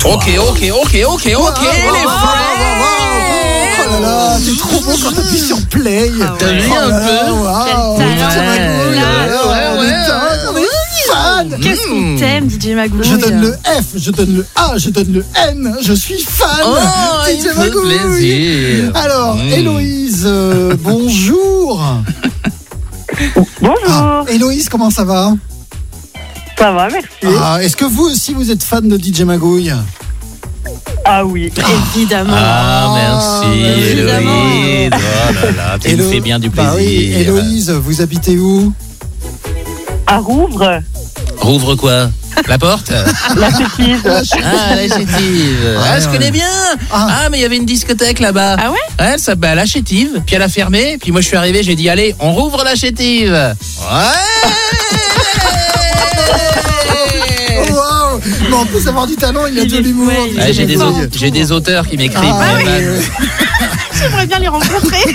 Ok, les frères. Oh là là, t'es trop beau quand t'appuies sur play. T'as vu un peu? Waouh. Qu'est-ce qu'on t'aime, DJ Magouille? Je donne le F, je donne le A, je donne le N. Je suis fan. DJ Magouille. Plaisir. Alors, Héloïse, bonjour. Bonjour. Héloïse, comment ça va? Ça va, merci. Est-ce que vous aussi vous êtes fan de DJ Magouille? Ah oui. Évidemment. Merci, Héloïse. Oh là là, tu me fais bien du plaisir. Bah oui, Héloïse, vous habitez où? À Rouvres. Rouvre quoi? La porte? La chétive. La chétive. Je connais bien. Mais il y avait une discothèque là-bas. Ah ouais? Elle s'appelle la chétive. Puis elle a fermé. Puis moi je suis arrivé, j'ai dit allez, on rouvre la chétive. Ouais. Waouh! Mais en plus d'avoir du talent, il a de l'humour. J'ai des auteurs qui m'écrivent. J'aimerais bien les rencontrer.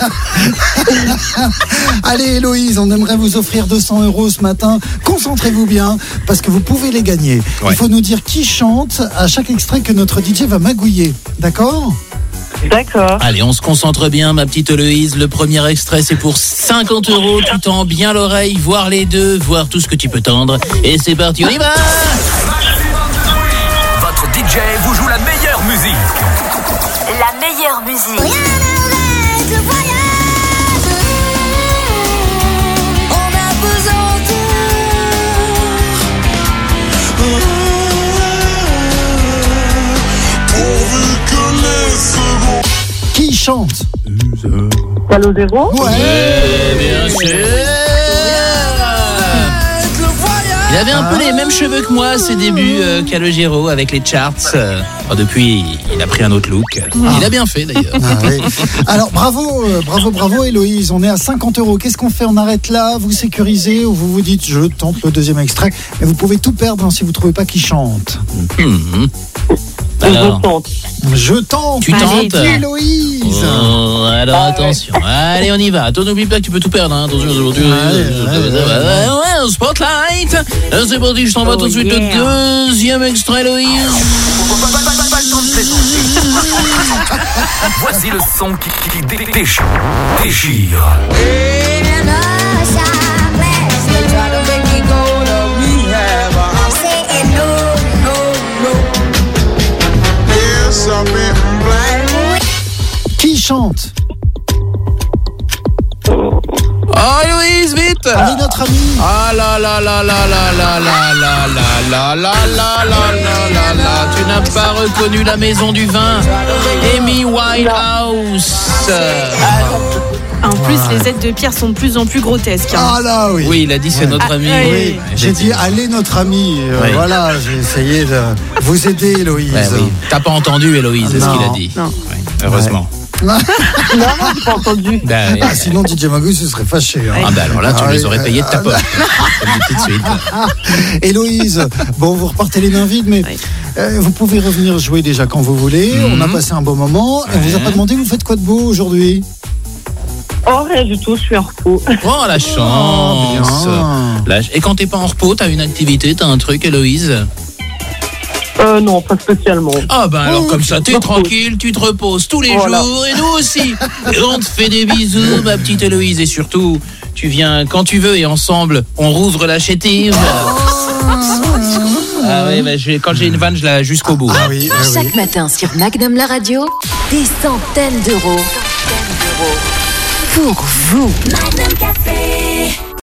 Allez Héloïse, on aimerait vous offrir 200 € ce matin. Concentrez-vous bien, parce que vous pouvez les gagner. Ouais. Il faut nous dire qui chante à chaque extrait que notre DJ va magouiller. D'accord? D'accord. Allez, on se concentre bien, ma petite Héloïse. Le premier extrait, c'est pour 50 €. Tu tends bien l'oreille, voir les deux, voir tout ce que tu peux tendre. Et c'est parti, on y va! Votre DJ vous joue la meilleure musique. La meilleure musique. Qui chante? Calogero. Ouais. Bien sûr. Il avait un peu les mêmes cheveux que moi à ses débuts, Calogero, avec les charts. Depuis, il a pris un autre look. Il a bien fait d'ailleurs. Oui. Alors bravo Héloïse, on est à 50 €. Qu'est-ce qu'on fait? On arrête là, vous sécurisez ou vous vous dites je tente le deuxième extrait? Mais vous pouvez tout perdre si vous ne trouvez pas qui chante. Alors, Je tente. Tu tentes? Héloïse. Alors attention. Allez, on y va. Attends, n'oublie pas que tu peux tout perdre. Hein. Attention aujourd'hui. Spotlight. C'est parti, je t'envoie tout de suite le deuxième extrait, Héloïse. Pas le temps de plaisanter. Voici le son qui déchire. Qui chante? Oh Héloïse, vite! Allez notre ami. Ah là là là là là là là là là là là là là là. Tu n'as pas reconnu la maison du vin, Amy Winehouse. En plus, les aides de Pierre sont de plus en plus grotesques. Ah là oui. Oui, il a dit c'est notre ami. Oui, j'ai dit allez notre ami. Voilà, j'ai essayé de vous aider Héloïse. Oui. T'as pas entendu Héloïse, c'est ce qu'il a dit. Non. Ouais, heureusement. Non, j'ai pas entendu. Sinon DJ Magouille se serait fâché. Hein. Alors là, tu les aurais payés de ta poche. Tout de suite. Héloïse, bon, vous repartez les mains vides, mais vous pouvez revenir jouer déjà quand vous voulez. On a passé un bon moment. On vous a pas demandé, vous faites quoi de beau aujourd'hui? Oh, rien du tout, je suis en repos. Oh, la chance. Et quand t'es pas en repos, t'as une activité, t'as un truc, Héloïse? Non, pas spécialement. Ah ben alors comme ça, t'es tranquille, tu te reposes tous les jours, et nous aussi. Et on te fait des bisous, ma petite Héloïse, et surtout, tu viens quand tu veux, et ensemble, on rouvre la chétive. Ah oui, quand j'ai une vanne, je la jusqu'au bout. Ah oui, Chaque matin sur Magnum la radio, des centaines d'euros pour vous. Magnum Café.